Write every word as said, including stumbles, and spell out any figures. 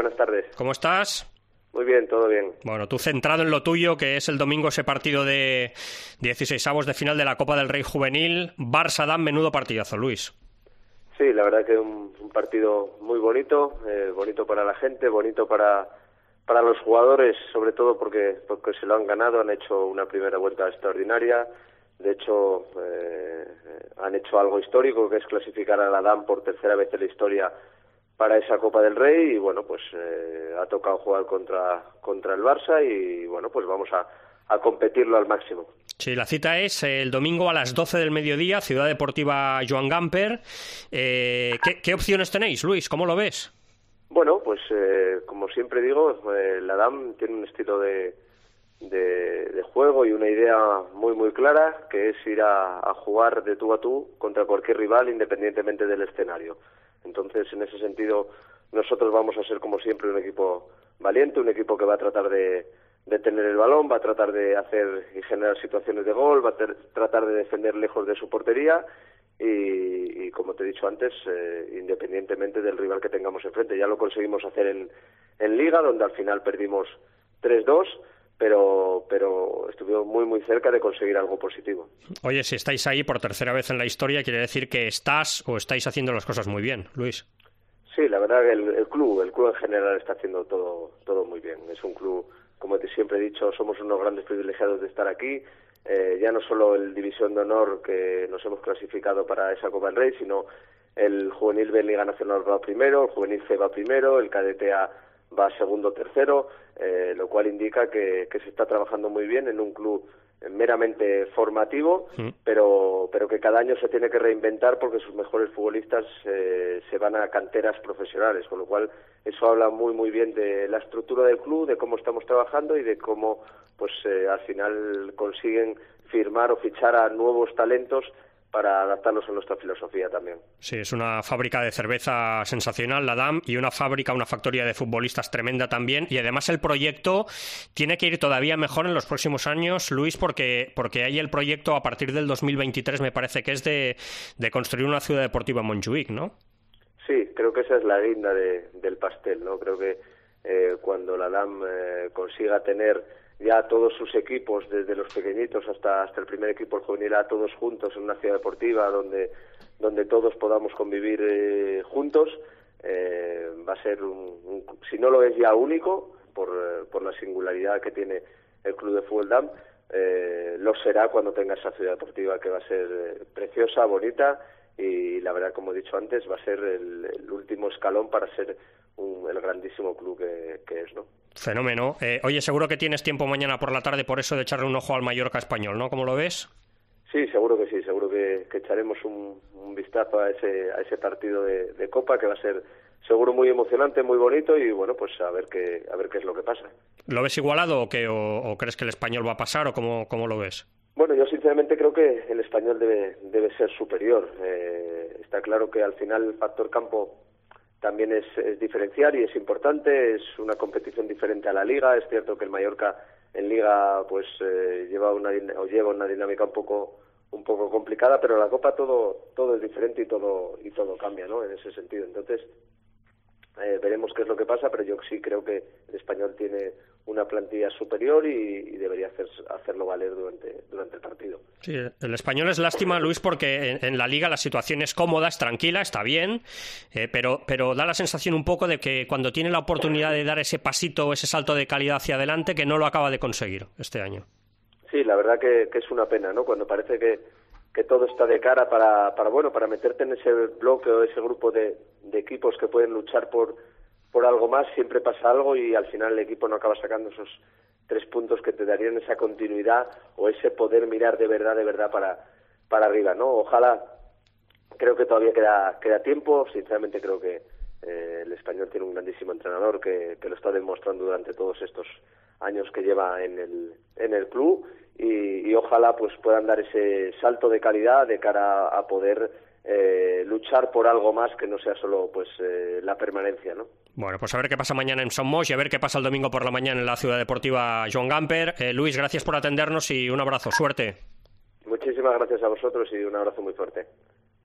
buenas tardes. ¿Cómo estás? Muy bien, todo bien. Bueno, tú centrado en lo tuyo, que es el domingo ese partido de dieciseisavos de final de la Copa del Rey Juvenil. Barça-Damm, menudo partidazo, Luis. Sí, la verdad que un, un partido muy bonito, eh, bonito para la gente, bonito para, para los jugadores, sobre todo porque, porque se lo han ganado, han hecho una primera vuelta extraordinaria. De hecho, eh, han hecho algo histórico, que es clasificar a la Damm por tercera vez en la historia para esa Copa del Rey, y bueno, pues eh, ha tocado jugar contra contra el Barça y bueno, pues vamos a, a competirlo al máximo. Sí, la cita es el domingo a las doce del mediodía, Ciudad Deportiva Joan Gamper. Eh, ¿qué, ¿Qué opciones tenéis, Luis? ¿Cómo lo ves? Bueno, pues eh, como siempre digo, eh, la Damm tiene un estilo de, de, de juego y una idea muy muy clara, que es ir a, a jugar de tú a tú contra cualquier rival, independientemente del escenario. Entonces, en ese sentido, nosotros vamos a ser, como siempre, un equipo valiente, un equipo que va a tratar de, de tener el balón, va a tratar de hacer y generar situaciones de gol, va a ter, tratar de defender lejos de su portería y, y como te he dicho antes, eh, independientemente del rival que tengamos enfrente. Ya lo conseguimos hacer en, en Liga, donde al final perdimos tres dos, pero pero estuvimos muy muy cerca de conseguir algo positivo. Oye, si estáis ahí por tercera vez en la historia, quiere decir que estás o estáis haciendo las cosas muy bien, Luis. Sí, la verdad que el, el club, el club en general está haciendo todo todo muy bien. Es un club, como te siempre he dicho, somos unos grandes privilegiados de estar aquí. Eh, ya no solo el División de Honor, que nos hemos clasificado para esa Copa del Rey, sino el Juvenil B en Liga Nacional va primero, el Juvenil C va primero, el Cadete A va segundo o tercero, eh, lo cual indica que, que se está trabajando muy bien en un club meramente formativo, sí. pero pero que cada año se tiene que reinventar porque sus mejores futbolistas eh, se van a canteras profesionales, con lo cual eso habla muy muy bien de la estructura del club, de cómo estamos trabajando y de cómo pues eh, al final consiguen firmar o fichar a nuevos talentos para adaptarlos a nuestra filosofía también. Sí, es una fábrica de cerveza sensacional, la Damm, y una fábrica, una factoría de futbolistas tremenda también, y además el proyecto tiene que ir todavía mejor en los próximos años, Luis, porque porque hay el proyecto a partir del dos mil veintitrés, me parece que es de, de construir una ciudad deportiva en Montjuïc, ¿no? Sí, creo que esa es la guinda de, del pastel, ¿no? Creo que eh, cuando la Damm eh, consiga tener ya todos sus equipos, desde los pequeñitos hasta hasta el primer equipo, el juvenil A, todos juntos en una ciudad deportiva donde donde todos podamos convivir eh, juntos, eh, va a ser un, un, si no lo es ya único, por, eh, por la singularidad que tiene el Club de Fútbol Damm, eh, lo será cuando tenga esa ciudad deportiva que va a ser eh, preciosa, bonita, y la verdad, como he dicho antes, va a ser el, el último escalón para ser un, el grandísimo club que, que es, ¿no? Fenómeno. Eh, oye, seguro que tienes tiempo mañana por la tarde por eso de echarle un ojo al Mallorca español, ¿no? ¿Cómo lo ves? Sí, seguro que sí, seguro que, que echaremos un, un vistazo a ese a ese partido de, de Copa, que va a ser seguro muy emocionante, muy bonito, y bueno, pues a ver qué a ver qué es lo que pasa. ¿Lo ves igualado o qué, o, o crees que el español va a pasar, o cómo, cómo lo ves? Bueno, yo sinceramente creo que el español debe debe ser superior. Eh, está claro que al final el factor campo también es, es diferencial y es importante, es una competición diferente a la Liga. Es cierto que el Mallorca en Liga pues eh, lleva una o lleva una dinámica un poco un poco complicada, pero en la Copa todo todo es diferente y todo y todo cambia, ¿no? En ese sentido. Entonces eh, veremos qué es lo que pasa, pero yo sí creo que el español tiene una plantilla superior y, y debería hacer, hacerlo valer durante, durante el partido. Sí, el español es lástima, Luis, porque en, en la Liga la situación es cómoda, es tranquila, está bien, eh, pero, pero da la sensación un poco de que cuando tiene la oportunidad de dar ese pasito, ese salto de calidad hacia adelante, que no lo acaba de conseguir este año. Sí, la verdad que, que es una pena, ¿no? Cuando parece que, que todo está de cara para, para, bueno, para meterte en ese bloque o ese grupo de, de equipos que pueden luchar por por algo más, siempre pasa algo y al final el equipo no acaba sacando esos tres puntos que te darían esa continuidad o ese poder mirar de verdad, de verdad para para arriba, ¿no? Ojalá, creo que todavía queda queda tiempo, sinceramente creo que eh, el español tiene un grandísimo entrenador que, que lo está demostrando durante todos estos años que lleva en el en el club y, y ojalá pues puedan dar ese salto de calidad de cara a, a poder eh, luchar por algo más que no sea solo pues eh, la permanencia, ¿no? Bueno, pues a ver qué pasa mañana en Son Moix y a ver qué pasa el domingo por la mañana en la Ciudad Deportiva Joan Gamper. Eh, Luis, gracias por atendernos y un abrazo. Suerte. Muchísimas gracias a vosotros y un abrazo muy fuerte.